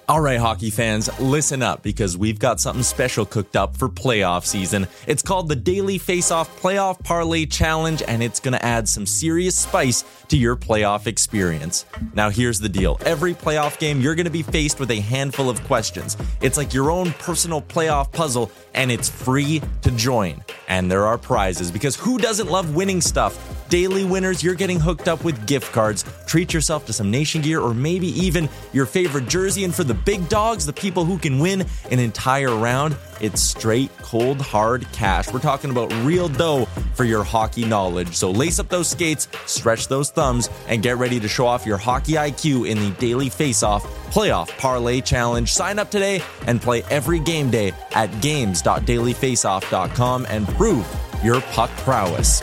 All right, hockey fans, listen up because we've got something special cooked up for playoff season. It's called the Daily Face-Off Playoff Parlay Challenge, and it's going to add some serious spice to your playoff experience. Now, here's the deal. Every playoff game, you're going to be faced with a handful of questions. It's like your own personal playoff puzzle, and it's free to join. And there are prizes, because who doesn't love winning stuff? Daily winners, you're getting hooked up with gift cards. Treat yourself to some Nation gear or maybe even your favorite jersey. And for the big dogs, the people who can win an entire round, it's straight, cold, hard cash. We're talking about real dough for your hockey knowledge. So lace up those skates, stretch those thumbs, and get ready to show off your hockey IQ in the Daily Face-Off Playoff Parlay Challenge. Sign up today and play every game day at games.dailyfaceoff.com and prove your puck prowess.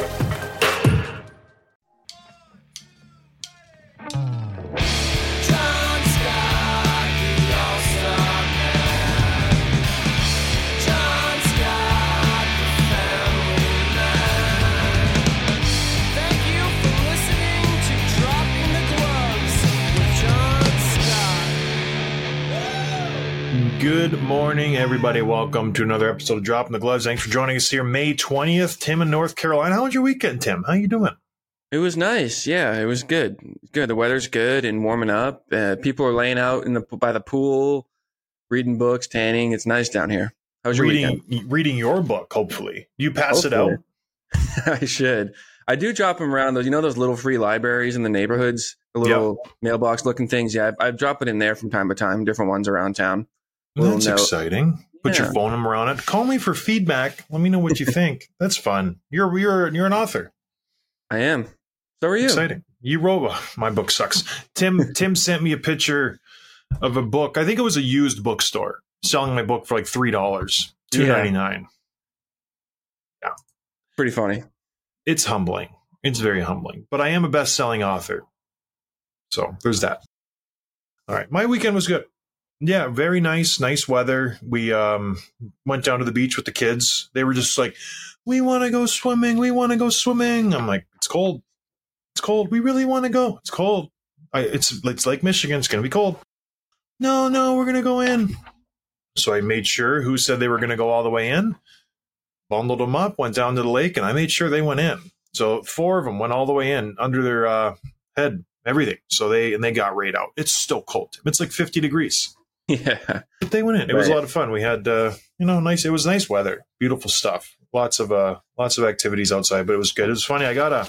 Good morning, everybody. Welcome to another episode of Dropping the Gloves. Thanks for joining us here May 20th. Tim in North Carolina. How was your weekend, Tim? How you doing? It was nice. Yeah, it was good. Good. The weather's good and warming up. People are laying out by the pool, reading books, tanning. It's nice down here. How was your weekend? Reading your book, hopefully. You pass it out? I should. I do drop them around those. You know those little free libraries in the neighborhoods? The little mailbox-looking things? Yeah, I drop it in there from time to time, different ones around town. That's exciting. Put your phone number on it. Call me for feedback. Let me know what you think. That's fun. You're an author. I am. So are you. Exciting. You wrote my book sucks. Tim sent me a picture of a book. I think it was a used bookstore selling my book for like $3, $2.99. Yeah. Pretty funny. It's humbling. It's very humbling. But I am a best-selling author. So there's that. All right. My weekend was good. Yeah, very nice weather. We went down to the beach with the kids. They were just like, we want to go swimming. I'm like, it's cold. It's cold. We really want to go. It's cold. It's Lake Michigan. It's going to be cold. No, we're going to go in. So I made sure who said they were going to go all the way in, bundled them up, went down to the lake, and I made sure they went in. So 4 of them went all the way in under their head, everything. So they got right out. It's still cold. It's like 50 degrees. Yeah, but they went in. It was a lot of fun. We had, nice. It was nice weather, beautiful stuff. Lots of activities outside, but it was good. It was funny. I got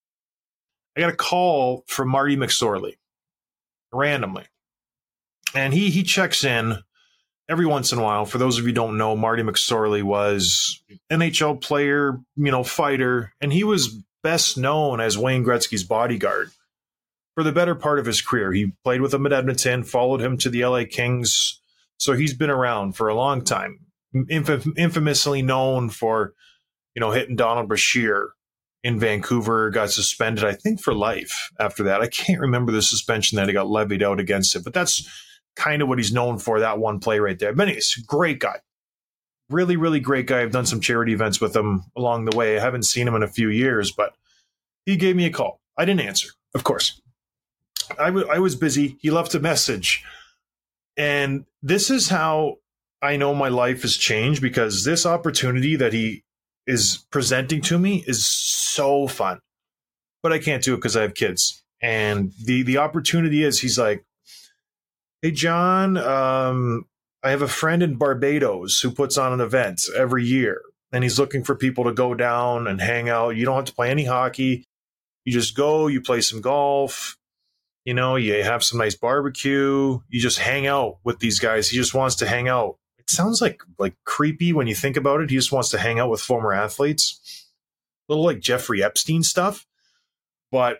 a call from Marty McSorley randomly, and he checks in every once in a while. For those of you who don't know, Marty McSorley was NHL player, fighter, and he was best known as Wayne Gretzky's bodyguard for the better part of his career. He played with him at Edmonton, followed him to the LA Kings. So he's been around for a long time, infamously known for, hitting Donald Brashear in Vancouver, got suspended, I think, for life after that. I can't remember the suspension that he got levied out against it, but that's kind of what he's known for, that one play right there. But anyways, great guy. Really, really great guy. I've done some charity events with him along the way. I haven't seen him in a few years, but he gave me a call. I didn't answer, of course. I was busy. He left a message. And this is how I know my life has changed, because this opportunity that he is presenting to me is so fun. But I can't do it because I have kids. And the opportunity is, he's like, hey, John, I have a friend in Barbados who puts on an event every year. And he's looking for people to go down and hang out. You don't have to play any hockey. You just go, you play some golf. You have some nice barbecue. You just hang out with these guys. He just wants to hang out. It sounds like creepy when you think about it. He just wants to hang out with former athletes. A little like Jeffrey Epstein stuff. But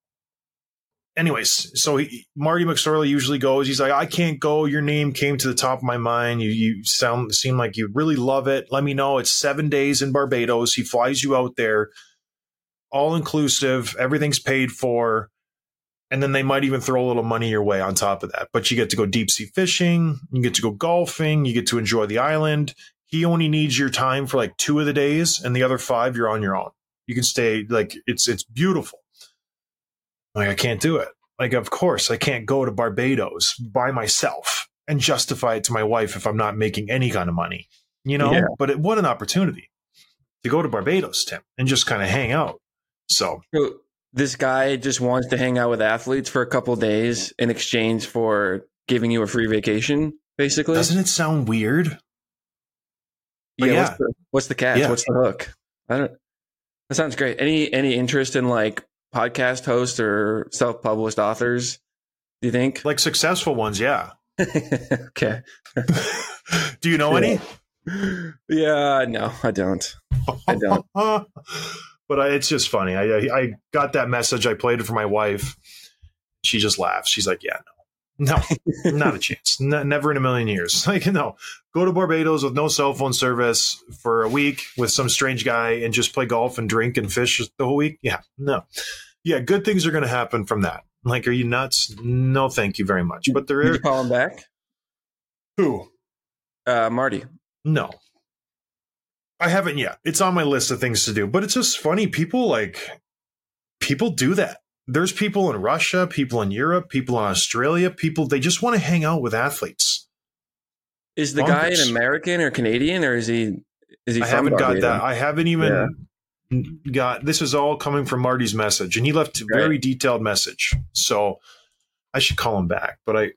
anyways, so Marty McSorley usually goes. He's like, I can't go. Your name came to the top of my mind. You seem like you really love it. Let me know. It's 7 days in Barbados. He flies you out there. All inclusive. Everything's paid for. And then they might even throw a little money your way on top of that. But you get to go deep sea fishing. You get to go golfing. You get to enjoy the island. He only needs your time for like 2 of the days, and the other 5, you're on your own. You can stay, it's beautiful. I can't do it. Of course, I can't go to Barbados by myself. and justify it to my wife if I'm not making any kind of money, Yeah. But what an opportunity to go to Barbados, Tim, and just kind of hang out. So this guy just wants to hang out with athletes for a couple of days in exchange for giving you a free vacation, basically. Doesn't it sound weird? Yeah. What's the catch? Yeah. What's the hook? That sounds great. Any interest in like podcast hosts or self-published authors, do you think? Like successful ones, yeah. Okay. Do you know any? Yeah, no, I don't. But it's just funny. I got that message. I played it for my wife. She just laughs. She's like, yeah, no, not a chance. Never in a million years. Like, no, go to Barbados with no cell phone service for a week with some strange guy and just play golf and drink and fish the whole week. Yeah, no. Yeah, good things are going to happen from that. Like, are you nuts? No, thank you very much. But Did you call him back? Who? Marty. No. I haven't yet. It's on my list of things to do. But it's just funny. People do that. There's people in Russia, people in Europe, people in Australia, they just want to hang out with athletes. Is the guy an American or Canadian, or is he I haven't got that. I haven't even got, this is all coming from Marty's message, and he left a very detailed message. So I should call him back,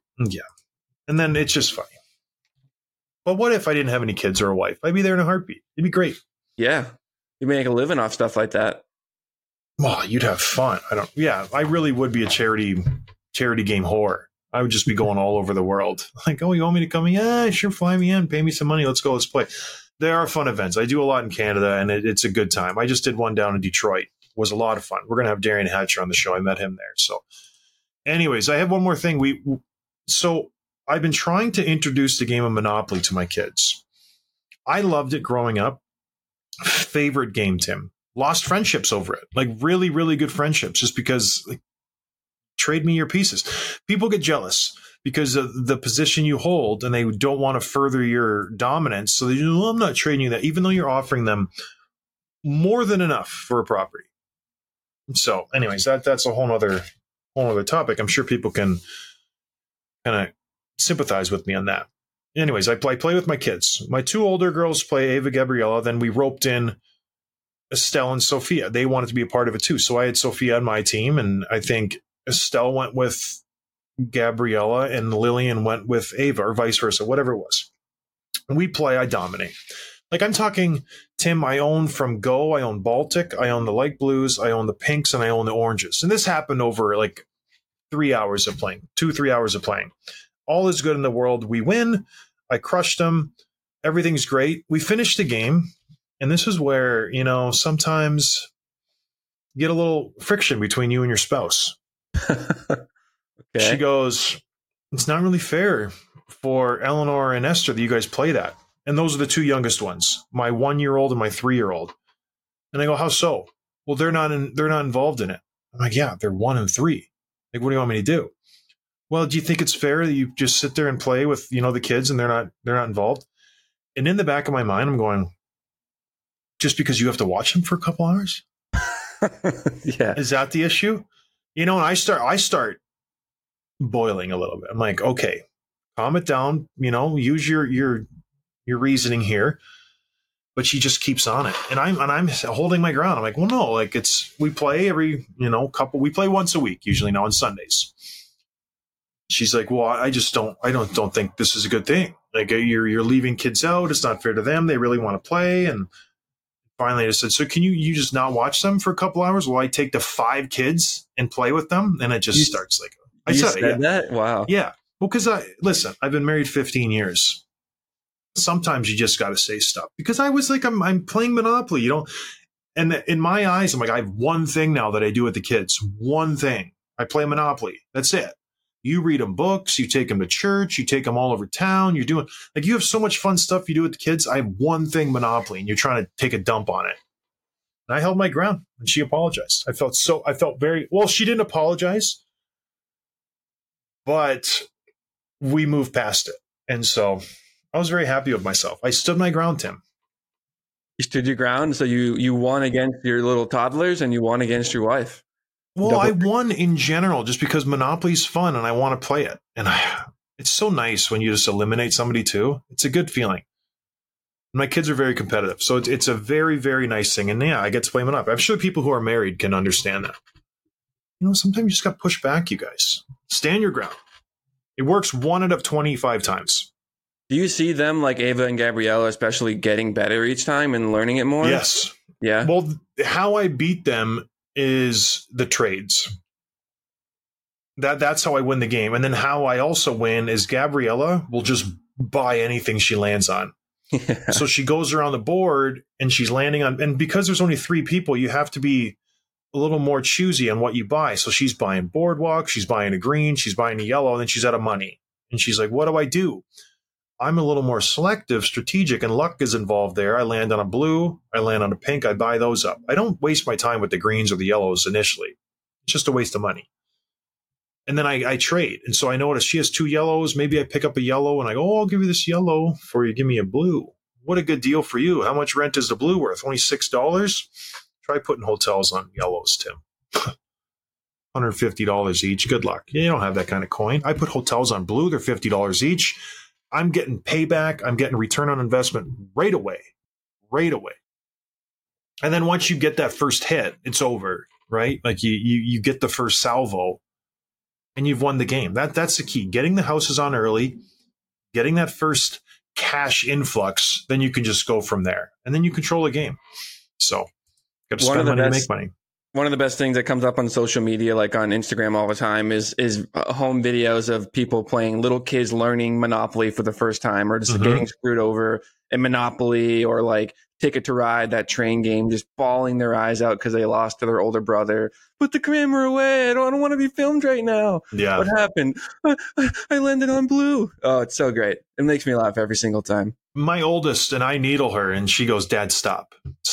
and then it's just funny. But what if I didn't have any kids or a wife? I'd be there in a heartbeat. It'd be great. Yeah. You make a living off stuff like that. Well, you'd have fun. I really would be a charity game whore. I would just be going all over the world. Like, oh, you want me to come? Yeah, sure. Fly me in, pay me some money. Let's go. Let's play. There are fun events. I do a lot in Canada, and it's a good time. I just did one down in Detroit. It was a lot of fun. We're going to have Darian Hatcher on the show. I met him there. So anyways, I have one more thing. So I've been trying to introduce the game of Monopoly to my kids. I loved it growing up. Favorite game, Tim. Lost friendships over it. Like really, really good friendships just because trade me your pieces. People get jealous because of the position you hold and they don't want to further your dominance. So they go, well, I'm not trading you that, even though you're offering them more than enough for a property. So anyways, that's a whole other topic. I'm sure people can kind of sympathize with me on that. Anyways, I play with my kids. My two older girls play Ava Gabriella. Then we roped in Estelle and Sophia. They wanted to be a part of it too. So I had Sophia on my team, and I think Estelle went with Gabriella and Lillian went with Ava, or vice versa, whatever it was. And we play, I dominate. Like I'm talking, Tim, I own from Go, I own Baltic, I own the light blues, I own the pinks, and I own the oranges. And this happened over like 3 hours of playing, 2-3 hours of playing. All is good in the world. We win. I crushed them. Everything's great. We finished the game. And this is where, sometimes you get a little friction between you and your spouse. Okay. She goes, it's not really fair for Eleanor and Esther that you guys play that. And those are the two youngest ones, my 1-year-old and my 3-year-old. And I go, how so? Well, they're not involved in it. I'm like, yeah, they're 1 and 3. Like, what do you want me to do? Well, do you think it's fair that you just sit there and play with, the kids and they're not involved? And in the back of my mind, I'm going, just because you have to watch them for a couple hours? Yeah. Is that the issue? And I start boiling a little bit. I'm like, okay, calm it down, use your reasoning here. But she just keeps on it. And I'm holding my ground. I'm like, well, no, like we play every, we play once a week, usually now on Sundays. She's like, well, I don't think this is a good thing. Like you're leaving kids out. It's not fair to them. They really want to play. And finally I just said, so can you just not watch them for a couple hours while I take the 5 kids and play with them? And it just starts like, I said that? Wow. Yeah. Well, because I've been married 15 years. Sometimes you just got to say stuff because I was like, I'm playing Monopoly, and in my eyes, I'm like, I have one thing now that I do with the kids. One thing. I play Monopoly. That's it. You read them books, you take them to church, you take them all over town. You have so much fun stuff you do with the kids. I have one thing, Monopoly, and you're trying to take a dump on it. And I held my ground and she apologized. I felt very well. She didn't apologize, but we moved past it. And so I was very happy with myself. I stood my ground, Tim. You stood your ground. So you won against your little toddlers and you won against your wife. Well, I won in general just because Monopoly's fun and I want to play it. And It's so nice when you just eliminate somebody too. It's a good feeling. My kids are very competitive, so it's a very, very nice thing. And yeah, I get to play Monopoly. I'm sure people who are married can understand that. Sometimes you just got to push back, you guys. Stand your ground. It works 1 out of 25 times. Do you see them, like Ava and Gabriella, especially getting better each time and learning it more? Yes. Yeah. Well, how I beat them is the trades. That's how I win the game. And then how I also win is Gabriella will just buy anything she lands on. Yeah. So she goes around the board and she's landing on, and because there's only 3 people, you have to be a little more choosy on what you buy. So she's buying Boardwalk, she's buying a green, she's buying a yellow, and then she's out of money. And she's like, what do I do? I'm a little more selective, strategic, and luck is involved there. I land on a blue, I land on a pink, I buy those up. I don't waste my time with the greens or the yellows initially. It's just a waste of money. And then I trade. And so I notice she has 2 yellows. Maybe I pick up a yellow and I go, oh, I'll give you this yellow for you give me a blue. What a good deal for you. How much rent is the blue worth? Only $6? Try putting hotels on yellows, Tim. $150 each. Good luck. You don't have that kind of coin. I put hotels on blue. They're $50 each. I'm getting payback. I'm getting return on investment right away. Right away. And then once you get that first hit, it's over, right? Like you get the first salvo. And you've won the game. That's the key. Getting the houses on early, getting that first cash influx, then you can just go from there. And then you control the game. So, got to spend money to make money. One of the best things that comes up on social media, like on Instagram all the time, is home videos of people playing, little kids learning Monopoly for the first time, or just getting screwed over in Monopoly, or like Ticket to Ride, that train game, just bawling their eyes out because they lost to their older brother. Put the camera away. I don't want to be filmed right now. Yeah. What happened? I landed on blue. Oh, it's so great. It makes me laugh every single time. My oldest, and I needle her, and she goes, Dad, stop.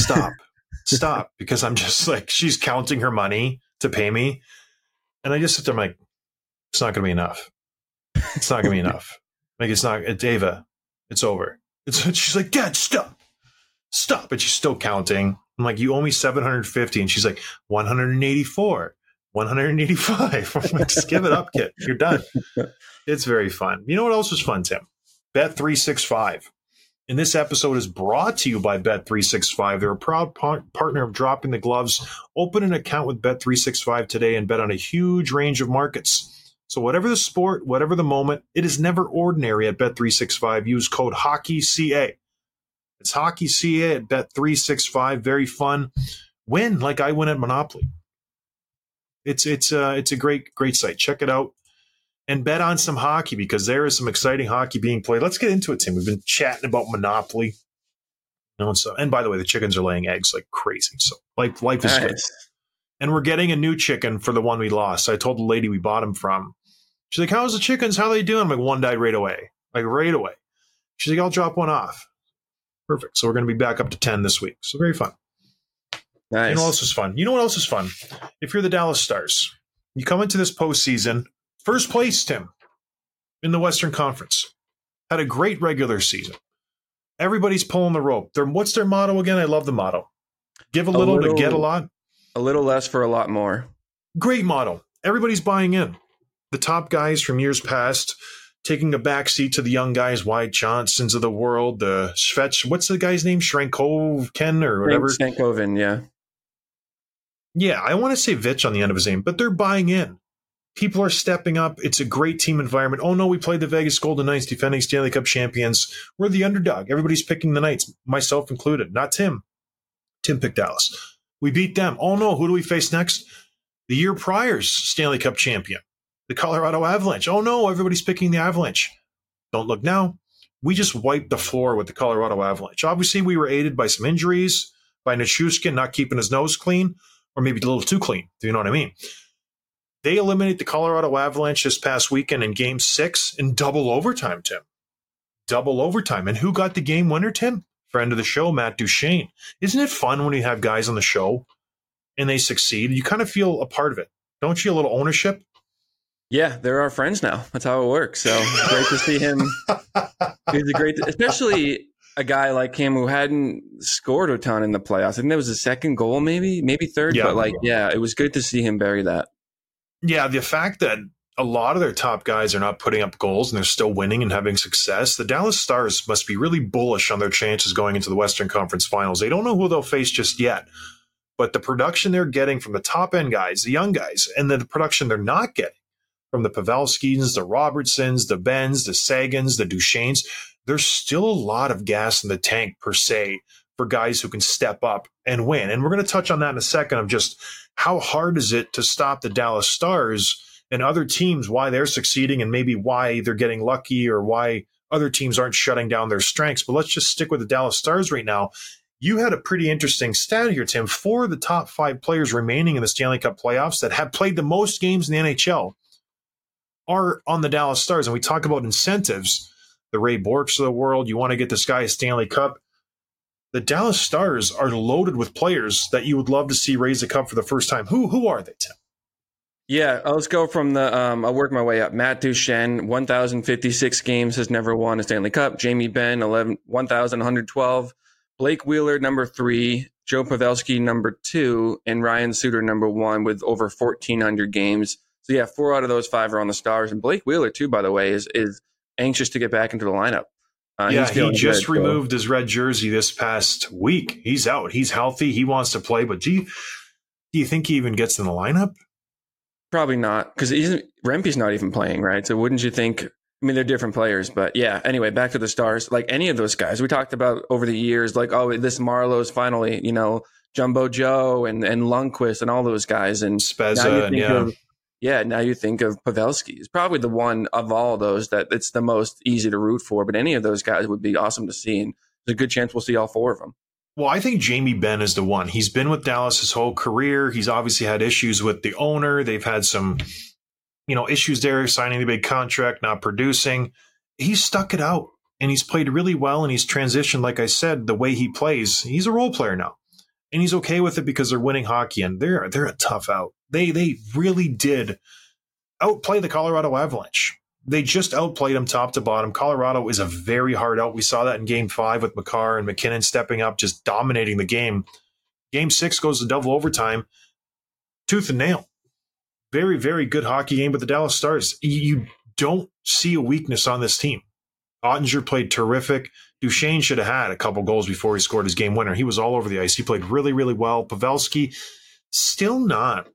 Stop. Because I'm just like, she's counting her money to pay me. And I just sit there, I'm like, it's not going to be enough. It's not going to be enough. Like, it's Ava, it's over. She's like, Dad, stop. But she's still counting. I'm like, you owe me $750. And she's like, 184, 185. I'm like, just give it up, kid. You're done. It's very fun. You know what else was fun, Tim? Bet365. And this episode is brought to you by Bet365. They're a proud partner of Dropping the Gloves. Open an account with Bet365 today and bet on a huge range of markets. So whatever the sport, whatever the moment, it is never ordinary at Bet365. Use code HOCKEYCA. It's Hockey CA at Bet365. Very fun. Win like I win at Monopoly. It's a great site. Check it out and bet on some hockey, because there is some exciting hockey being played. Let's get into it, Tim. We've been chatting about Monopoly. And by the way, the chickens are laying eggs like crazy. So life is good. And we're getting a new chicken for the one we lost. So I told the lady we bought them from. She's like, how's the chickens? How are they doing? I'm like, one died right away. Like right away. She's like, I'll drop one off. Perfect. So we're going to be back up to 10 this week. So very fun. Nice. You know what else is fun? You know what else is fun? If you're the Dallas Stars, you come into this postseason, first place, Tim, in the Western Conference. Had a great regular season. Everybody's pulling the rope. What's their motto again? I love the motto. Give a little to get a lot. A little less for a lot more. Great motto. Everybody's buying in. The top guys from years past taking a backseat to the young guys, Wyatt Johnsons of the world, the Svech. What's the guy's name? Shrankovkin or whatever? Stankoven, yeah. Yeah, I want to say Vitch on the end of his name, but they're buying in. People are stepping up. It's a great team environment. Oh, no, we played the Vegas Golden Knights, defending Stanley Cup champions. We're the underdog. Everybody's picking the Knights, myself included. Not Tim. Tim picked Dallas. We beat them. Oh, no, who do we face next? The year prior's Stanley Cup champion, the Colorado Avalanche. Oh, no, everybody's picking the Avalanche. Don't look now. We just wiped the floor with the Colorado Avalanche. Obviously, we were aided by some injuries, by Nichushkin not keeping his nose clean, or maybe a little too clean. Do you know what I mean? They eliminate the Colorado Avalanche this past weekend in Game 6 in double overtime, Tim. Double overtime. And who got the game winner, Tim? Friend of the show, Matt Duchene. Isn't it fun when you have guys on the show and they succeed? You kind of feel a part of it. Don't you? A little ownership? Yeah, they're our friends now. That's how it works. So it's great to see him. He's a great, especially a guy like him who hadn't scored a ton in the playoffs. I think that was his second goal, maybe third. Yeah. But it was good to see him bury that. Yeah, the fact that a lot of their top guys are not putting up goals and they're still winning and having success. The Dallas Stars must be really bullish on their chances going into the Western Conference Finals. They don't know who they'll face just yet, but the production they're getting from the top end guys, the young guys, and then the production they're not getting from the Pavelskis, the Robertsons, the Benns, the Sagans, the Duchesnes, there's still a lot of gas in the tank per se for guys who can step up and win. And we're going to touch on that in a second of just how hard is it to stop the Dallas Stars and other teams, why they're succeeding and maybe why they're getting lucky or why other teams aren't shutting down their strengths. But let's just stick with the Dallas Stars right now. You had a pretty interesting stat here, Tim. 4 of the top 5 players remaining in the Stanley Cup playoffs that have played the most games in the NHL are on the Dallas Stars. And we talk about incentives, the Ray Borks of the world. You want to get this guy a Stanley Cup. The Dallas Stars are loaded with players that you would love to see raise the cup for the first time. Who are they, Tim? Yeah, let's go from the, I'll work my way up. Matt Duchene, 1,056 games, has never won a Stanley Cup. Jamie Benn, 1,112. Blake Wheeler, number 3. Joe Pavelski, number 2. And Ryan Suter, number 1, with over 1,400 games. So, yeah, 4 out of those 5 are on the Stars. And Blake Wheeler, too, by the way, is anxious to get back into the lineup. He just removed his red jersey this past week. He's out. He's healthy. He wants to play. But do you think he even gets in the lineup? Probably not, because Rempe's not even playing, right? So wouldn't you think? I mean, they're different players, but yeah. Anyway, back to the Stars. Like any of those guys we talked about over the years, like this Marlowe's finally, Jumbo Joe and Lundqvist and all those guys, and Spezza, now you think of Pavelski. He's probably the one of all those that it's the most easy to root for. But any of those guys would be awesome to see, and there's a good chance we'll see all 4 of them. Well, I think Jamie Benn is the one. He's been with Dallas his whole career. He's obviously had issues with the owner. They've had some, issues there, signing the big contract, not producing. He's stuck it out, and he's played really well, and he's transitioned, like I said, the way he plays. He's a role player now, and he's okay with it because they're winning hockey, and they're a tough out. They really did outplay the Colorado Avalanche. They just outplayed them top to bottom. Colorado is a very hard out. We saw that in Game 5 with Makar and McKinnon stepping up, just dominating the game. Game 6 goes to double overtime. Tooth and nail. Very, very good hockey game, but the Dallas Stars, you don't see a weakness on this team. Ottinger played terrific. Duchesne should have had a couple goals before he scored his game winner. He was all over the ice. He played really, really well. Pavelski, still not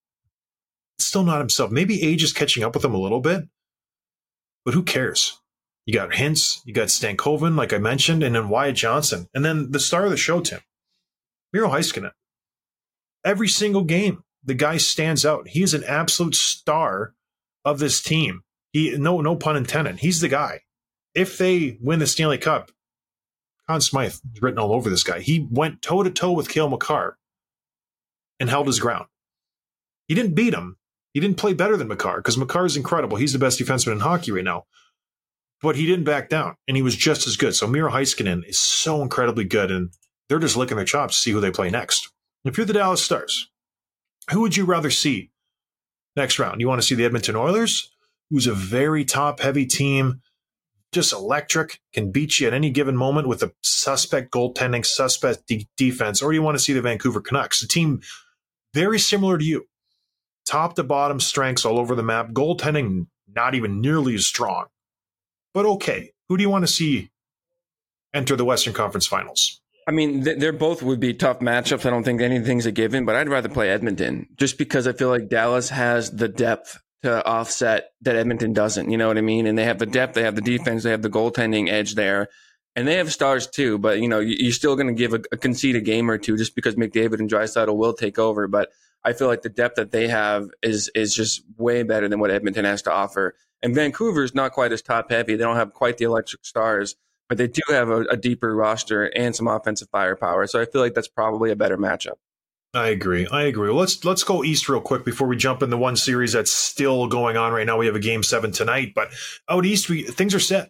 himself. Maybe age is catching up with him a little bit. But who cares? You got Hintz, you got Stankoven, like I mentioned, and then Wyatt Johnson. And then the star of the show, Tim, Miro Heiskanen. Every single game, the guy stands out. He is an absolute star of this team. No pun intended. He's the guy. If they win the Stanley Cup, Conn Smythe is written all over this guy. He went toe-to-toe with Cale Makar and held his ground. He didn't beat him. He didn't play better than Makar because Makar is incredible. He's the best defenseman in hockey right now. But he didn't back down, and he was just as good. So Miro Heiskanen is so incredibly good, and they're just licking their chops to see who they play next. If you're the Dallas Stars, who would you rather see next round? You want to see the Edmonton Oilers, who's a very top-heavy team, just electric, can beat you at any given moment with a suspect goaltending, suspect defense, or you want to see the Vancouver Canucks, a team very similar to you. Top to bottom strengths all over the map. Goaltending not even nearly as strong. But okay, who do you want to see enter the Western Conference Finals? I mean, they're both would be tough matchups. I don't think anything's a given, but I'd rather play Edmonton just because I feel like Dallas has the depth to offset that Edmonton doesn't. You know what I mean? And they have the depth, they have the defense, they have the goaltending edge there. And they have stars too, but you're still going to give a concede a game or two just because McDavid and Draisaitl will take over. But I feel like the depth that they have is just way better than what Edmonton has to offer. And Vancouver's not quite as top heavy. They don't have quite the electric stars, but they do have a deeper roster and some offensive firepower. So I feel like that's probably a better matchup. I agree. Well, let's go east real quick before we jump into one series that's still going on right now. We have a Game 7 tonight, but out east, things are set.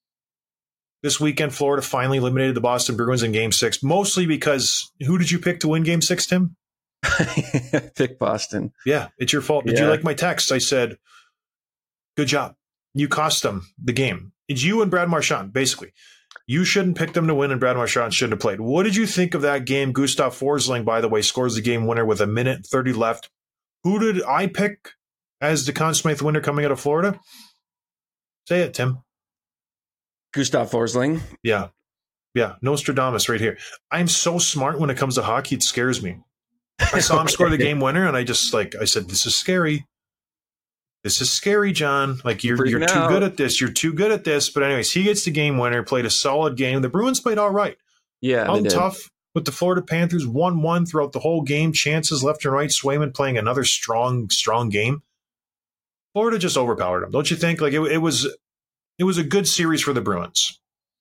This weekend, Florida finally eliminated the Boston Bruins in Game 6, mostly because who did you pick to win Game 6, Tim? Pick Boston. Yeah, it's your fault. Did you like my text? I said, good job. You cost them the game. It's you and Brad Marchand, basically. You shouldn't pick them to win, and Brad Marchand shouldn't have played. What did you think of that game? Gustav Forsling, by the way, scores the game winner with 1:30 left. Who did I pick as the Conn Smythe winner coming out of Florida? Say it, Tim. Gustav Forsling. Yeah. Yeah. Nostradamus right here. I'm so smart when it comes to hockey, it scares me. I saw him score the game winner, and I said, this is scary. This is scary, John. Like, you're too good at this. You're too good at this. But anyways, he gets the game winner, played a solid game. The Bruins played all right. Yeah, How tough with the Florida Panthers, 1-1 throughout the whole game. Chances left and right. Swayman playing another strong game. Florida just overpowered them, don't you think? Like, it was a good series for the Bruins.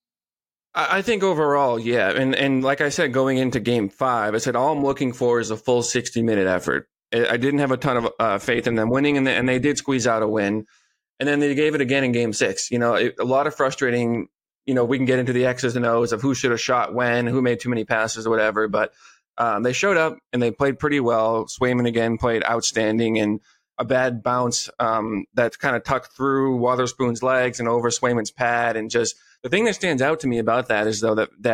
I think overall, yeah. And like I said, going into game 5, I said all I'm looking for is a full 60-minute effort. I didn't have a ton of faith in them winning, and they did squeeze out a win. And then they gave it again in game 6. You know, a lot of frustrating, you know, we can get into the X's and O's of who should have shot when, who made too many passes or whatever. But they showed up, and they played pretty well. Swayman, again, played outstanding, and a bad bounce that kind of tucked through Wotherspoon's legs and over Swayman's pad. And just the thing that stands out to me about that is, though,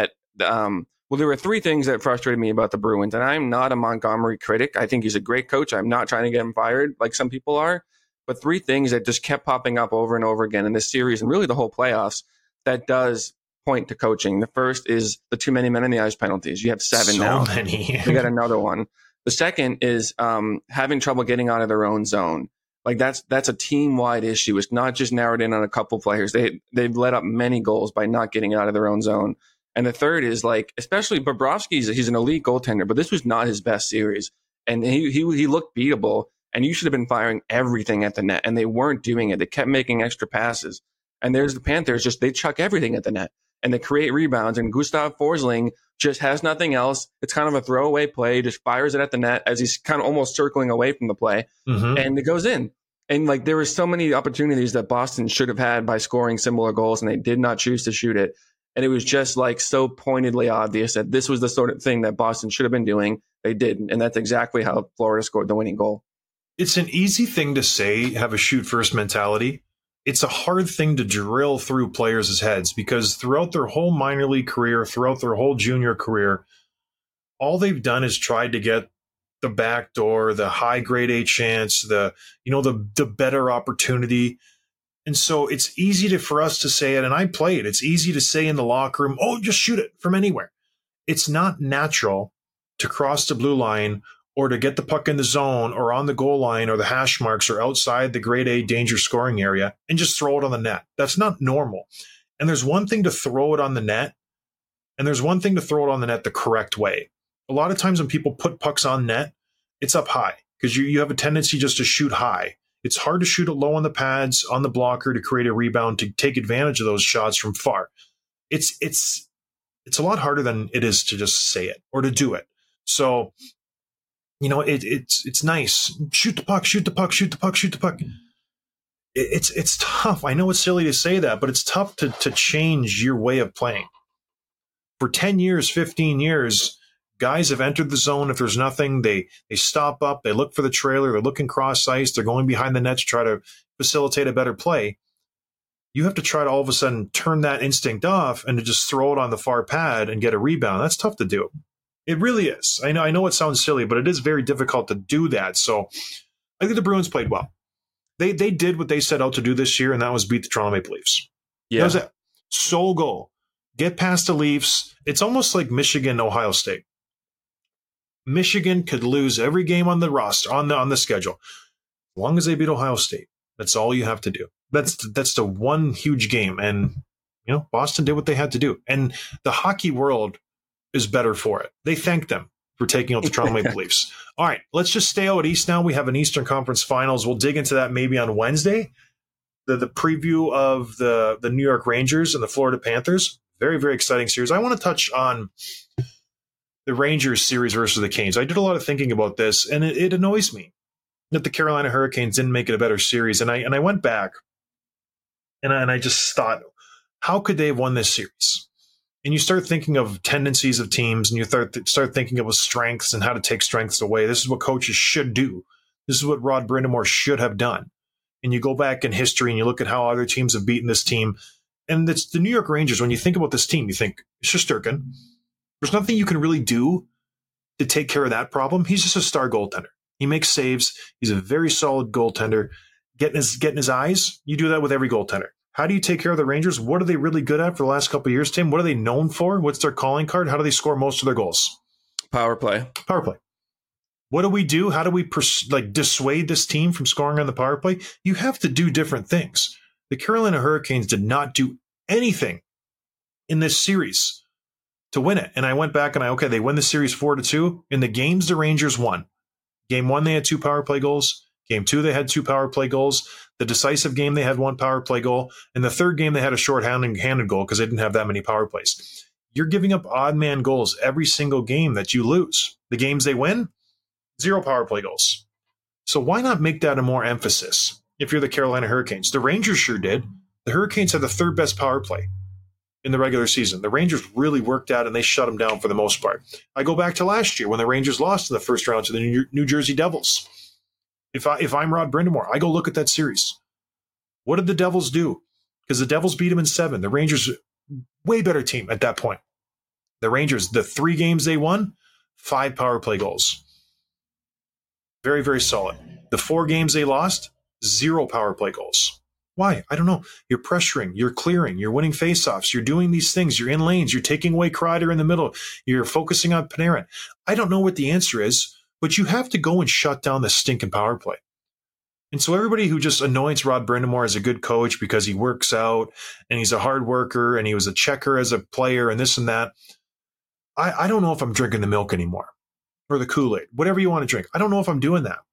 well, there were 3 things that frustrated me about the Bruins, and I'm not a Montgomery critic. I think he's a great coach. I'm not trying to get him fired like some people are. But 3 things that just kept popping up over and over again in this series and really the whole playoffs that does point to coaching. The first is the too many men on the ice penalties. You have 7 now. So many. You got another one. The second is having trouble getting out of their own zone. Like that's a team-wide issue. It's not just narrowed in on a couple players. They've let up many goals by not getting out of their own zone. And the third is, like, especially Bobrovsky, he's an elite goaltender, but this was not his best series. And he looked beatable, and you should have been firing everything at the net, and they weren't doing it. They kept making extra passes. And there's the Panthers, they chuck everything at the net, and they create rebounds, and Gustav Forsling just has nothing else. It's kind of a throwaway play, just fires it at the net as he's kind of almost circling away from the play, and it goes in. And, like, there were so many opportunities that Boston should have had by scoring similar goals, and they did not choose to shoot it. And it was just, like, so pointedly obvious that this was the sort of thing that Boston should have been doing. They didn't. And that's exactly how Florida scored the winning goal. It's an easy thing to say, have a shoot first mentality. It's a hard thing to drill through players' heads, because throughout their whole minor league career, throughout their whole junior career, all they've done is tried to get the back door, the high grade A chance, the better opportunity. And so it's easy for us to say it, and I play it. It's easy to say in the locker room, oh, just shoot it from anywhere. It's not natural to cross the blue line or to get the puck in the zone or on the goal line or the hash marks or outside the grade A danger scoring area and just throw it on the net. That's not normal. And there's one thing to throw it on the net, and there's one thing to throw it on the net the correct way. A lot of times when people put pucks on net, it's up high because you have a tendency just to shoot high. It's hard to shoot it low on the pads, on the blocker, to create a rebound, to take advantage of those shots from far. It's a lot harder than it is to just say it or to do it. So, it's nice. Shoot the puck, shoot the puck, shoot the puck, shoot the puck. It's tough. I know it's silly to say that, but it's tough to change your way of playing. For 10 years, 15 years, guys have entered the zone. If there's nothing, they stop up, they look for the trailer, they're looking cross ice, they're going behind the net to try to facilitate a better play. You have to try to all of a sudden turn that instinct off and to just throw it on the far pad and get a rebound. That's tough to do. It really is. I know it sounds silly, but it is very difficult to do that. So I think the Bruins played well. They did what they set out to do this year, and that was beat the Toronto Maple Leafs. Yeah. That was it. Sole goal. Get past the Leafs. It's almost like Michigan, Ohio State. Michigan could lose every game on the roster, on the schedule. As long as they beat Ohio State, that's all you have to do. That's the one huge game. And, Boston did what they had to do. And the hockey world is better for it. They thank them for taking out the Toronto Maple Leafs. All right, let's just stay out east now. We have an Eastern Conference Finals. We'll dig into that maybe on Wednesday. The preview of the New York Rangers and the Florida Panthers. Very, very exciting series. I want to touch on the Rangers series versus the Canes. I did a lot of thinking about this, and it annoys me that the Carolina Hurricanes didn't make it a better series. And I went back, and I just thought, how could they have won this series? And you start thinking of tendencies of teams, and you start thinking of strengths and how to take strengths away. This is what coaches should do. This is what Rod Brind'Amour should have done. And you go back in history and you look at how other teams have beaten this team. And it's the New York Rangers. When you think about this team, you think, Shesterkin. There's nothing you can really do to take care of that problem. He's just a star goaltender. He makes saves. He's a very solid goaltender. Getting his eyes, you do that with every goaltender. How do you take care of the Rangers? What are they really good at for the last couple of years, Tim? What are they known for? What's their calling card? How do they score most of their goals? Power play. Power play. What do we do? How do we dissuade this team from scoring on the power play? You have to do different things. The Carolina Hurricanes did not do anything in this series to win it. And I went back and they win the series 4-2. In the games, the Rangers won. Game 1, they had 2 power play goals. Game 2, they had 2 power play goals. The decisive game, they had 1 power play goal. In the third game, they had a short-handed goal because they didn't have that many power plays. You're giving up odd man goals every single game that you lose. The games they win, 0 power play goals. So why not make that a more emphasis if you're the Carolina Hurricanes? The Rangers sure did. The Hurricanes had the 3rd best power play in the regular season. The Rangers really worked out and they shut them down for the most part. I go back to last year when the Rangers lost in the first round to the New Jersey Devils. If I'm Rod Brind'Amour, I go look at that series. What did the Devils do? Because the Devils beat them in 7. The Rangers, way better team at that point. The Rangers, the 3 games they won, 5 power play goals. Very, very solid. The 4 games they lost, 0 power play goals. Why? I don't know. You're pressuring, you're clearing, you're winning faceoffs, you're doing these things, you're in lanes, you're taking away Kreider in the middle, you're focusing on Panarin. I don't know what the answer is, but you have to go and shut down the stinking power play. And so everybody who just anoints Rod Brind'Amour as a good coach because he works out and he's a hard worker and he was a checker as a player and this and that, I don't know if I'm drinking the milk anymore or the Kool-Aid, whatever you want to drink. I don't know if I'm doing that.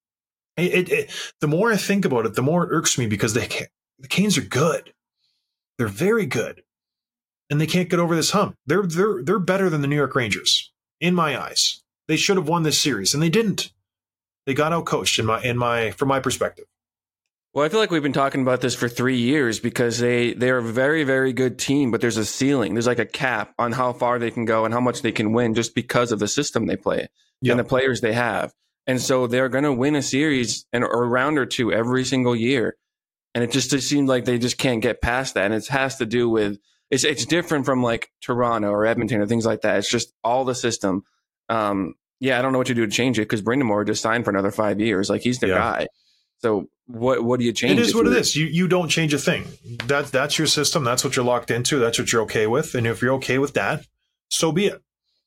The more I think about it, the more it irks me because the Canes are good. They're very good. And they can't get over this hump. They're better than the New York Rangers, in my eyes. They should have won this series, and they didn't. They got outcoached from my perspective. Well, I feel like we've been talking about this for 3 years because they're a very, very good team, but there's a ceiling. There's like a cap on how far they can go and how much they can win just because of the system they play and the players they have. And so they're going to win a series or a round or 2 every single year. And it just seems like they just can't get past that. And it has to do with, it's different from like Toronto or Edmonton or things like that. It's just all the system. I don't know what to do to change it because Brind'Amour just signed for another 5 years. Like he's the guy. So what do you change? It is what it is. You don't change a thing. That's your system. That's what you're locked into. That's what you're okay with. And if you're okay with that, so be it.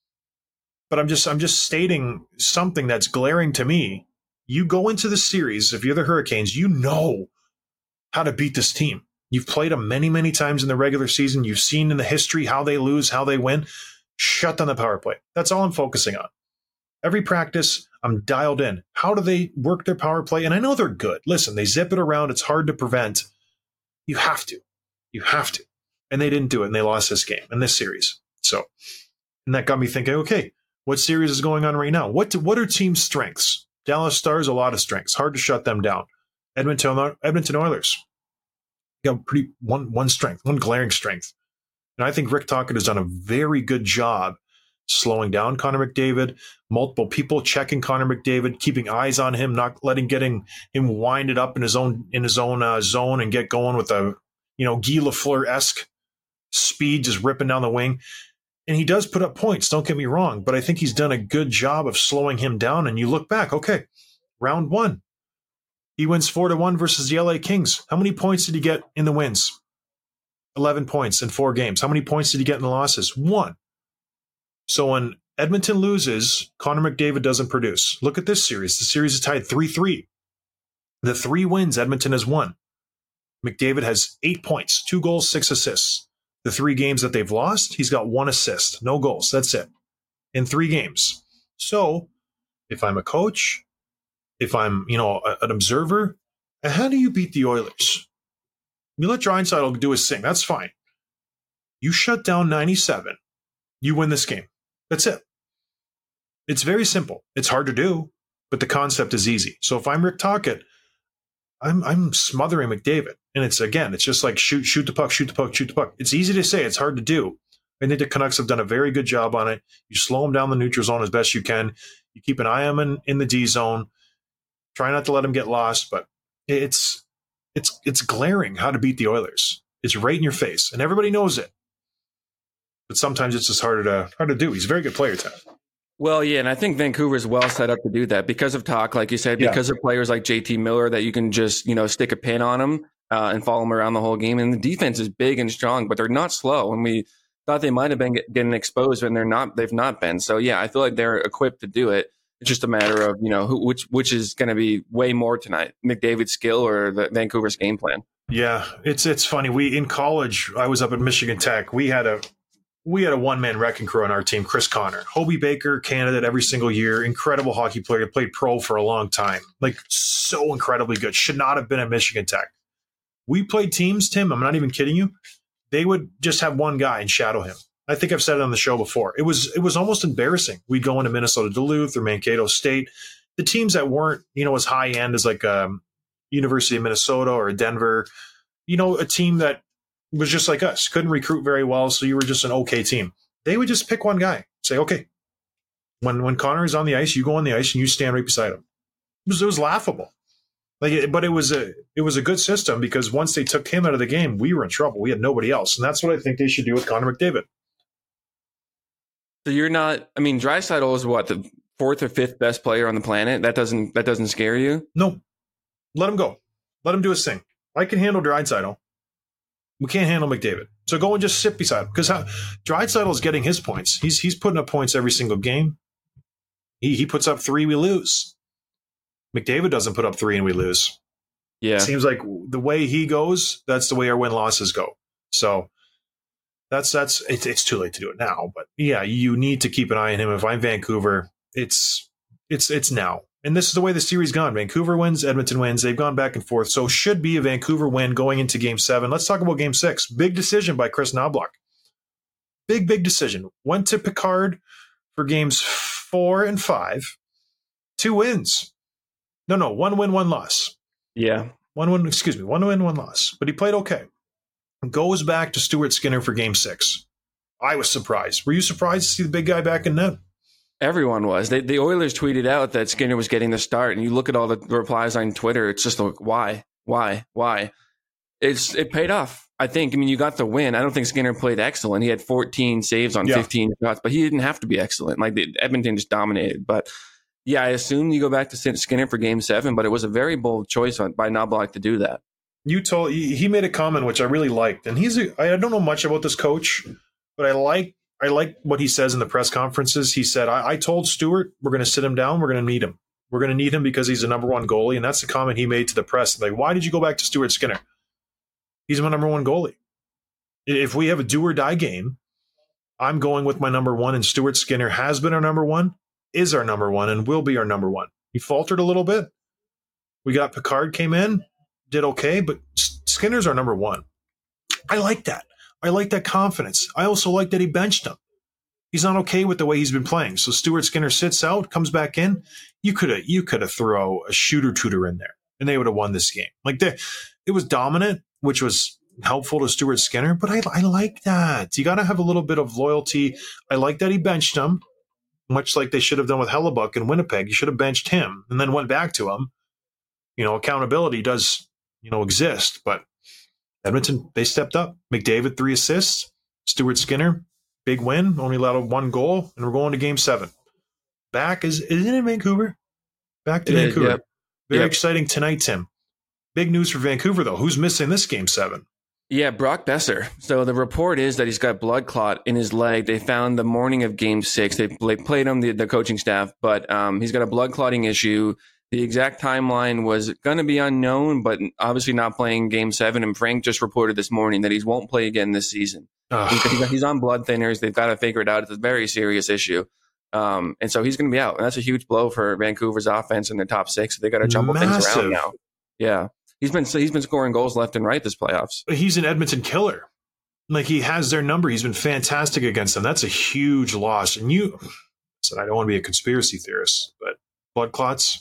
But I'm just stating something that's glaring to me. You go into the series, if you're the Hurricanes, you know how to beat this team. You've played them many, many times in the regular season. You've seen in the history how they lose, how they win. Shut down the power play. That's all I'm focusing on. Every practice, I'm dialed in. How do they work their power play? And I know they're good. Listen, they zip it around. It's hard to prevent. You have to. You have to. And they didn't do it, and they lost this game and this series. So, and that got me thinking, okay, what series is going on right now? What are team strengths? Dallas Stars, a lot of strengths. Hard to shut them down. Edmonton Oilers. You got one strength, one glaring strength. And I think Rick Tocchet has done a very good job slowing down Connor McDavid, multiple people checking Connor McDavid, keeping eyes on him, not getting him winded up in his own zone and get going with a Guy Lafleur-esque speed just ripping down the wing. And he does put up points, don't get me wrong, but I think he's done a good job of slowing him down. And you look back, okay, round 1, he wins 4-1 versus the LA Kings. How many points did he get in the wins? 11 points in 4 games. How many points did he get in the losses? 1. So when Edmonton loses, Connor McDavid doesn't produce. Look at this series. The series is tied 3-3. The 3 wins Edmonton has won. McDavid has 8 points, 2 goals, 6 assists. The 3 games that they've lost, he's got 1 assist, no goals. That's it. In 3 games. So if I'm a coach, if I'm, an observer, how do you beat the Oilers? You let Draisaitl do his thing. That's fine. You shut down 97. You win this game. That's it. It's very simple. It's hard to do, but the concept is easy. So if I'm Rick Tocchet, I'm smothering McDavid. And it's just like shoot the puck, shoot the puck, shoot the puck. It's easy to say. It's hard to do. I think the Canucks have done a very good job on it. You slow them down the neutral zone as best you can. You keep an eye on them in the D zone. Try not to let them get lost, but it's glaring how to beat the Oilers. It's right in your face, and everybody knows it. But sometimes it's just hard to do. He's a very good player, Ted. Well, yeah, and I think Vancouver's well set up to do that because of talk, like you said, Yeah. because of players like JT Miller that you can just, stick a pin on them and follow them around the whole game. And the defense is big and strong, but they're not slow. And we thought they might have been getting exposed, and they've not been. So yeah, I feel like they're equipped to do it. It's just a matter of, which is going to be way more tonight, McDavid's skill or the Vancouver's game plan. Yeah, it's funny. In college, I was up at Michigan Tech. We had a one-man wrecking crew on our team, Chris Connor. Hobie Baker, candidate every single year. Incredible hockey player. Played pro for a long time. Like, so incredibly good. Should not have been at Michigan Tech. We played teams, Tim, I'm not even kidding you. They would just have one guy and shadow him. I think I've said it on the show before. It was almost embarrassing. We'd go into Minnesota Duluth or Mankato State. The teams that weren't, as high-end as like University of Minnesota or Denver, a team that was just like us, couldn't recruit very well, so you were just an okay team. They would just pick one guy, say, okay, when Connor is on the ice, you go on the ice and you stand right beside him. It was laughable. But it was a good system because once they took him out of the game, we were in trouble. We had nobody else, and that's what I think they should do with Connor McDavid. So you're not. I mean, Draisaitl is what, the fourth or fifth best player on the planet. That doesn't scare you? No, let him go. Let him do his thing. I can handle Draisaitl. We can't handle McDavid. So go and just sit beside him because Draisaitl is getting his points. He's putting up points every single game. He puts up 3, we lose. McDavid doesn't put up 3 and we lose. Yeah. It seems like the way he goes, that's the way our win-losses go. So it's too late to do it now. But yeah, you need to keep an eye on him. If I'm Vancouver, it's now. And this is the way the series gone. Vancouver wins, Edmonton wins. They've gone back and forth. So should be a Vancouver win going into Game 7. Let's talk about Game 6. Big decision by Chris Knoblauch. Big decision. Went to Picard for Games 4 and 5. 2 wins. No, 1 win, 1 loss. Yeah. 1 win, 1 loss. But he played okay. Goes back to Stuart Skinner for Game 6. I was surprised. Were you surprised to see the big guy back in net? Everyone was. The Oilers tweeted out that Skinner was getting the start, and you look at all the replies on Twitter, it's just like, why? It paid off, I think. I mean, you got the win. I don't think Skinner played excellent. He had 14 saves on 15 shots, but he didn't have to be excellent. Like, Edmonton just dominated. But yeah, I assume you go back to Skinner for Game 7, but it was a very bold choice by Knoblauch to do that. He made a comment which I really liked, and I don't know much about this coach, but I like what he says in the press conferences. He said, I told Stuart we're going to sit him down. We're going to need him. We're going to need him because he's the number 1 goalie. And that's the comment he made to the press. Like, why did you go back to Stuart Skinner? He's my number 1 goalie. If we have a do or die game, I'm going with my number 1, and Stuart Skinner has been our number 1, is our number 1, and will be our number 1. He faltered a little bit. We got Picard came in, did okay, but Skinner's our number 1. I like that. I like that confidence. I also like that he benched him. He's not okay with the way he's been playing. So Stuart Skinner sits out, comes back in. You could have throw a shooter in there, and they would have won this game. Like, it was dominant, which was helpful to Stuart Skinner. But I like that. You got to have a little bit of loyalty. I like that he benched him, much like they should have done with Hellebuck in Winnipeg. You should have benched him and then went back to him. Accountability does exist, but Edmonton, they stepped up. McDavid, 3 assists. Stuart Skinner, big win. Only allowed 1 goal, and we're going to Game 7. Back isn't it Vancouver? Back to Vancouver. Yep. Very exciting tonight, Tim. Big news for Vancouver, though. Who's missing this Game 7? Yeah, Brock Besser. So the report is that he's got blood clot in his leg. They found the morning of Game 6. They played him, the coaching staff, but he's got a blood clotting issue. The exact timeline was going to be unknown, but obviously not playing Game 7. And Frank just reported this morning that he won't play again this season. He's on blood thinners. They've got to figure it out. It's a very serious issue. And so he's going to be out. And that's a huge blow for Vancouver's offense in their top 6. They got to jumble things around now. Yeah. He's been scoring goals left and right this playoffs. He's an Edmonton killer. Like, he has their number. He's been fantastic against them. That's a huge loss. And I don't want to be a conspiracy theorist, but blood clots,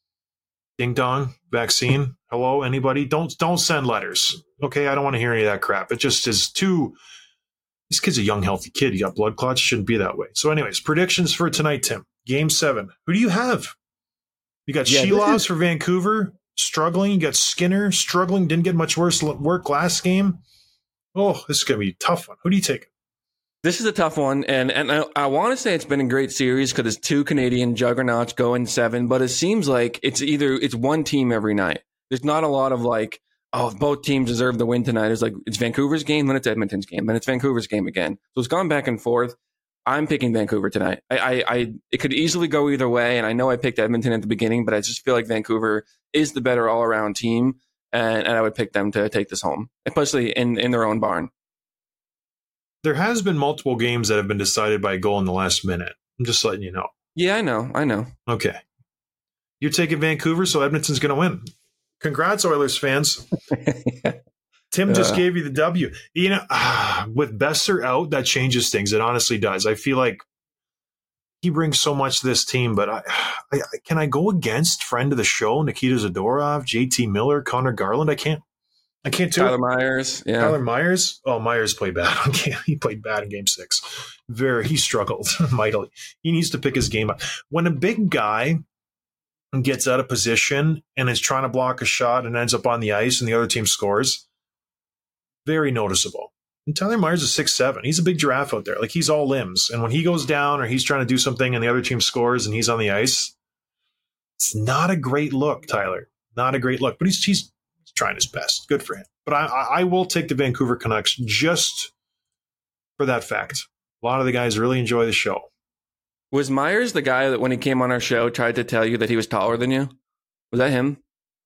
ding dong, vaccine. Hello, anybody? Don't send letters. Okay, I don't want to hear any of that crap. It just is too. This kid's a young, healthy kid. You got blood clots. Shouldn't be that way. So, anyways, predictions for tonight, Tim. Game 7. Who do you have? You got Sheelovs for Vancouver, struggling. You got Skinner, struggling. Didn't get much work last game. Oh, this is going to be a tough one. Who do you take? This is a tough one, and I want to say it's been a great series because it's two Canadian juggernauts going 7, but it seems like it's one team every night. There's not a lot of like, oh, both teams deserve the win tonight. It's like it's Vancouver's game, then it's Edmonton's game, then it's Vancouver's game again. So it's gone back and forth. I'm picking Vancouver tonight. It could easily go either way, and I know I picked Edmonton at the beginning, but I just feel like Vancouver is the better all-around team, and I would pick them to take this home, especially in their own barn. There has been multiple games that have been decided by a goal in the last minute. I'm just letting you know. Yeah, I know. Okay. You're taking Vancouver, so Edmonton's going to win. Congrats, Oilers fans. Tim just gave you the W. You know, with Besser out, that changes things. It honestly does. I feel like he brings so much to this team, but can I go against friend of the show, Nikita Zadorov, JT Miller, Connor Garland? I can't do Tyler it. Myers. Yeah. Tyler Myers? Oh, Myers played bad. He played bad in game 6. He struggled mightily. He needs to pick his game up. When a big guy gets out of position and is trying to block a shot and ends up on the ice and the other team scores, very noticeable. And Tyler Myers is 6'7". He's a big giraffe out there. Like, he's all limbs. And when he goes down or he's trying to do something and the other team scores and he's on the ice, it's not a great look, Tyler. Not a great look. But he's trying his best. Good for him. But I will take the Vancouver Canucks just for that fact. A lot of the guys really enjoy the show. Was Myers the guy that when he came on our show tried to tell you that he was taller than you? Was that him?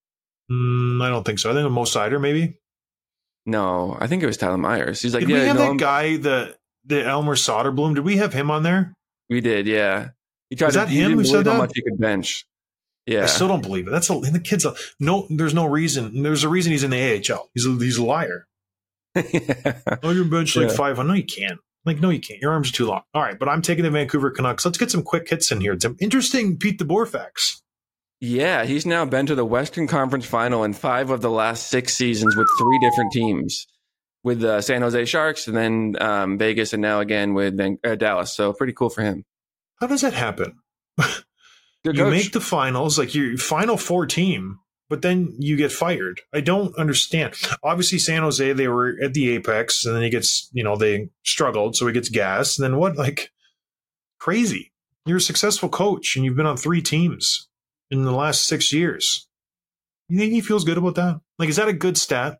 I don't think so. I think it was Mo Sider, maybe. No, I think it was Tyler Myers. He's like, did we have that guy, the Elmer Soderblom? Did we have him on there? We did, yeah. He tried Was that him who said that? How much he could bench. Yeah, I still don't believe it. The kid's there's no reason. There's a reason he's in the AHL. He's a liar. Yeah. Oh, you're bench 500. No, you can't. No, you can't. Your arms are too long. All right, but I'm taking the Vancouver Canucks. Let's get some quick hits in here. Some interesting Pete DeBoer facts. Yeah, he's now been to the Western Conference Final in 5 of the last 6 seasons with 3 different teams, with the San Jose Sharks and then Vegas and now again with Dallas. So pretty cool for him. How does that happen? Good you coach. Make the finals, like your Final Four team, but then you get fired. I don't understand. Obviously, San Jose, they were at the apex, and then he gets, they struggled, so he gets gassed. And then what? Crazy. You're a successful coach, and you've been on 3 teams in the last 6 years. You think he feels good about that? Is that a good stat?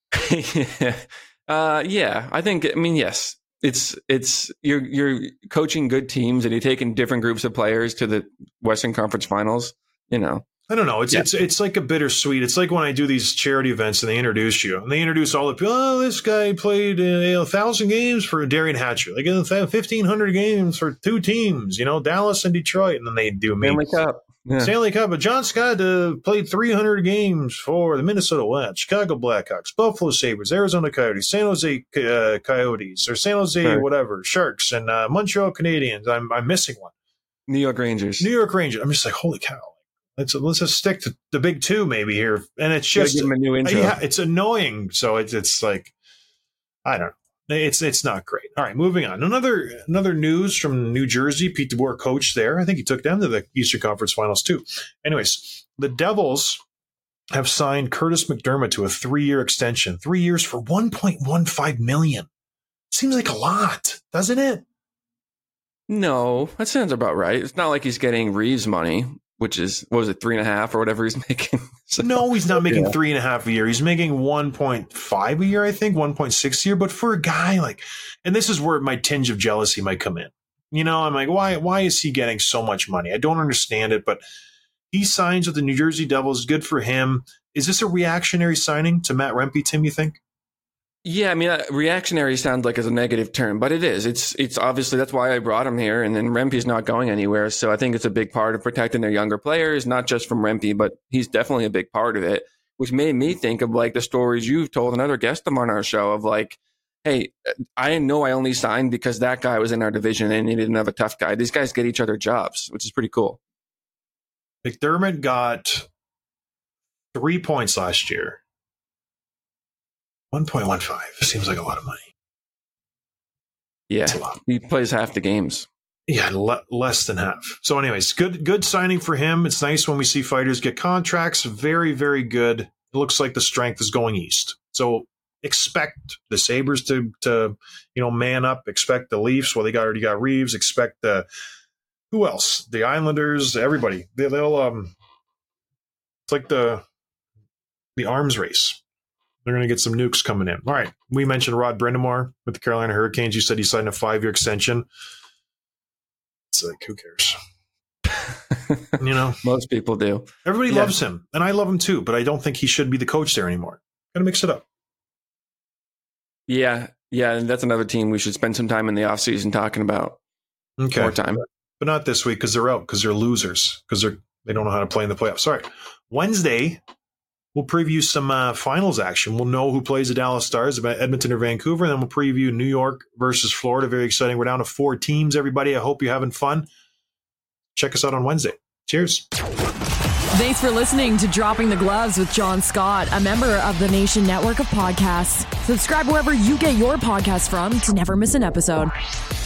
Yeah, I think. Yes. It's you're coaching good teams and you're taking different groups of players to the Western Conference Finals. I don't know. It's like a bittersweet. It's like when I do these charity events and they introduce you and they introduce all the people. Oh, this guy played 1,000 games for Darian Hatcher. 1,500 games for 2 teams. Dallas and Detroit, and then they do me. Stanley Cup. Yeah. Stanley Cup. But John Scott played 300 games for the Minnesota Wild, Chicago Blackhawks, Buffalo Sabres, Arizona Coyotes, San Jose Coyotes, or San Jose whatever, Sharks, and Montreal Canadiens. I'm missing one. New York Rangers. I'm just like, holy cow. Let's just stick to the big 2 maybe here. And it's just give him a new intro. Yeah, it's annoying. So it's like, I don't know. It's not great. All right, moving on. Another news from New Jersey. Pete DeBoer coached there. I think he took them to the Eastern Conference Finals too. Anyways, the Devils have signed Curtis McDermott to a 3-year extension. 3 years for $1.15 million. Seems like a lot, doesn't it? No, that sounds about right. It's not like he's getting Reeves money, which is, 3.5 or whatever he's making. So, no, he's not making 3.5 a year. He's making 1.5 a year, I think, 1.6 a year. But for a guy and this is where my tinge of jealousy might come in. I'm like, why is he getting so much money? I don't understand it, but he signs with the New Jersey Devils. Good for him. Is this a reactionary signing to Matt Rempe, Tim, you think? Yeah, reactionary sounds like as a negative term, but it is. It's obviously that's why I brought him here, and then Rempe's not going anywhere. So I think it's a big part of protecting their younger players, not just from Rempe, but he's definitely a big part of it, which made me think of the stories you've told another guest on our show of hey, I know I only signed because that guy was in our division and needed another tough guy. These guys get each other jobs, which is pretty cool. McDermott got 3 points last year. 1.15 seems like a lot of money. Yeah, he plays half the games. Yeah, less than half. So anyways, good signing for him. It's nice when we see fighters get contracts. Very, very good. It looks like the strength is going east. So expect the Sabres to man up. Expect the Leafs. Well, they already got Reeves. Expect who else? The Islanders. Everybody. They'll it's like the arms race. They're going to get some nukes coming in. All right. We mentioned Rod Brind'Amour with the Carolina Hurricanes. You said he signed a 5-year extension. It's like, who cares? Most people do. Everybody loves him, and I love him too, but I don't think he should be the coach there anymore. Got to mix it up. Yeah, and that's another team we should spend some time in the offseason talking about. Okay. More time. But not this week because they're out, because they're losers, because they don't know how to play in the playoffs. All right. Wednesday, we'll preview some finals action. We'll know who plays the Dallas Stars, about Edmonton or Vancouver, and then we'll preview New York versus Florida. Very exciting. We're down to 4 teams, everybody. I hope you're having fun. Check us out on Wednesday. Cheers. Thanks for listening to Dropping the Gloves with John Scott, a member of the Nation Network of Podcasts. Subscribe wherever you get your podcasts from to never miss an episode.